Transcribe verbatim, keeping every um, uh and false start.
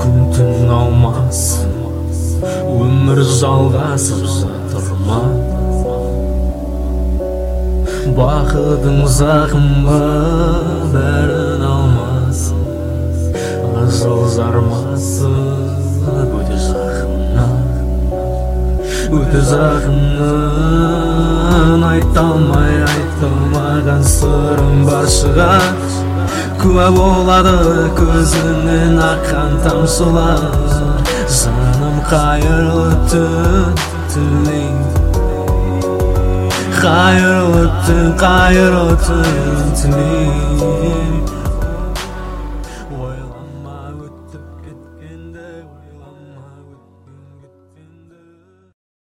күн түн алмасын, өмір жалғасып жатыр ма? Бақытың зақымға бәрін алмасын, ажал жармасын өте жақыннан, өте жақыннан. Айта алмай айтылмаған сырым бар шығар, куә болады көзіңнен аққан тамшылар. Жаным қайырлы түн тілеймін, қайырлы түн, қайырлы түн тілеймін.